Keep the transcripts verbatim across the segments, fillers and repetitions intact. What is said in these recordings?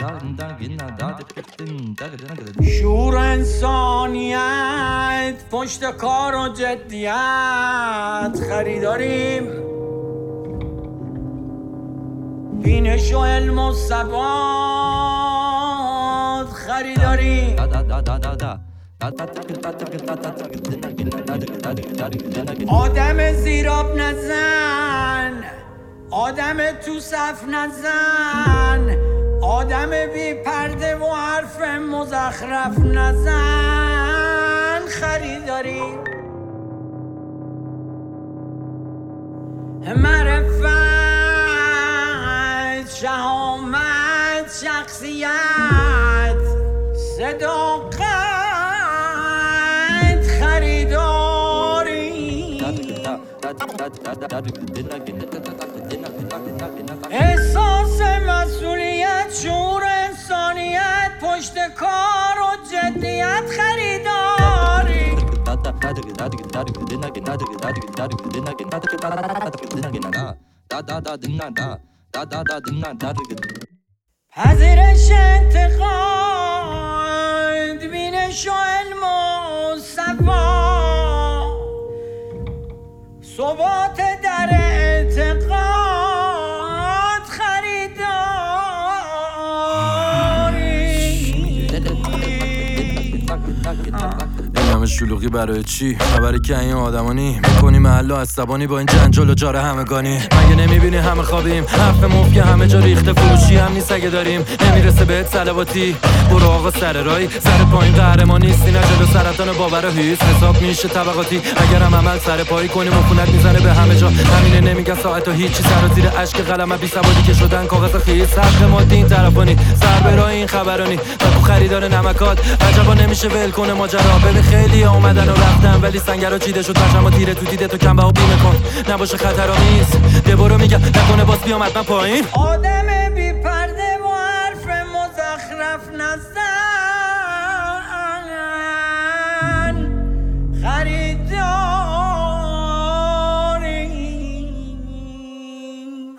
شعور انسانیت پشت کار و جدیت خریداریم، بینش و علم و ثبات خریداریم. آدم زیراب نزن، آدم تو صف نزن، آدم بی پرده و حرف مزخرف نزن خریداری. معرفت، شهامت، شخصیت، صداقت خریداری. احساس مسئولیت، شعور انسانیت پشت کار و جدیت خریداری. پذیرش انتقاد، بینش و علم و صفا، ثبات در اعتقاد خریداری. این همه شلوغی برای چی؟ خبری که این آدمانی میکنی محل عصبانی با این جنجال و جاره همگانی. مگه نمیبینی همه خوابیم؟ حرف مفت که همه جا ریخته، فروشی هم نیست اگه داریم. نمیرسه بهت صلواتی، برو آقا سر رای، سر پایین قهرمان نیستی، نه جلو سرطان باور و هیس. حساب میشه طبقاتی، اگرم عمل سر پایی کنیم عفونت میزنه به همه جا. همینه نمیگن ساعت و هیچی، سر و زیر اشک قلم بی سوادی که شدن کاغذ خیس. حق مادی این طرفانی، سر به راه این خبرانی، تو خریدار نمکات عجبا نمیشه ول کنه ماجرا. ببین خیلی اومدن و رفتن ولی سنگرا چیده شد پشم و تیره تو دیده تو کم بها بیمه کن نباشه خطرآمیز. ده برو میگم نکنه باز بیام حتما پایین. آدم بی پرده و حرف مزخرف نزن خریداری.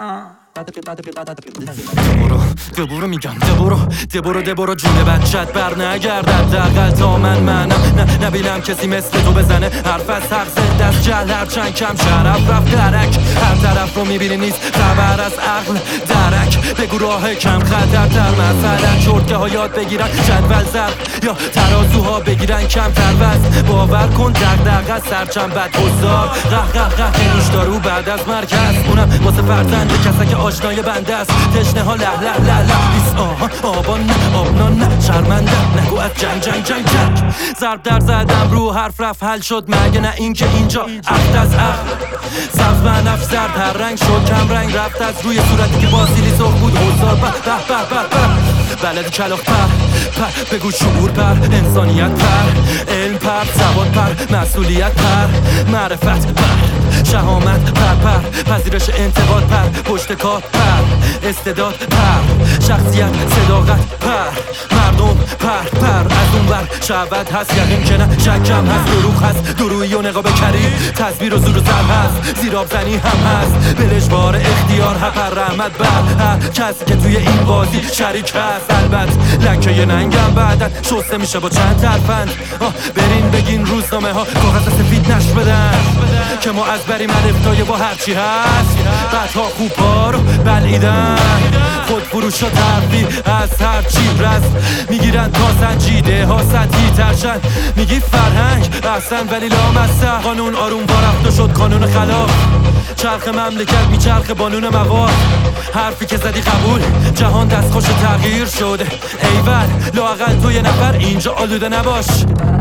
برو ده برو میگم ده برو ده برو ده برو جون بچت بر نگردد دقل تا من منم نه نبینم کسی مثل تو بزنه حرف از حق زنده از جهل هرچند کم شرف رفت درک هر طرف رو میبینی نیست خبر از عقل درک بگو راه کم خطرتر مثلا چرتکه ها یاد بگیرن جدول ضرب یا ترازوها بگیرن کمتر وزن باور کن دغدغه سرچند بد گذار قه قه قه نوش دارو بعد از مرکز اونم واسه فرزند کسا که آشنای بنده است تشنه ها له له له له بیس آها آبان نه آبنان نه شرمنده نگو از جنگ جنگ جنگ جنگ ضرب در زدم رو حرف رفت حل شد مگه نه این که اینجا عقد از عقل سبز بنفش زرد هر رنگ شد کم رنگ رفت از روی صورتی که باسیلی سرخ بود حضار به به به به به بلد کلاخ پر پر بگو شعور پر انسانیت پر علم پر سواد پر مسئولیت پر معرفت پر شهامت پر پر پذیرش انتقاد پر پشت کار پر استعداد پر شخصیت صداقت پر مردم پر پر از اون بر شعبت هست یقین که نه شکم هست دروغ هست درویی و نقاب کریم تصویر و زور و سر هست زیراب زنی هم هست بلشوار اختیار هپر رحمت بر هر کسی که توی این بازی شریک هست البته لکه ننگم بعدت شسته میشه با چند ترفند برین بگین روزنامه ها کاغذ سفید نشر بدن که ما از بریم الفتای با هرچی هست قطعا خوب ها رو بلعیدن خود فروش و ترفی از هرچی رست میگیرن تا سنجیده ها سطحی ترشن میگی فرهنگ احسن ولی لامصب قانون آروم وارفت و شد قانون خلاف چرخ مملکت میچرخ بانون مواد حرفی که زدی قبول جهان دستخوش تغییر شده ایول لااقل تو یه نفر اینجا آلوده نباش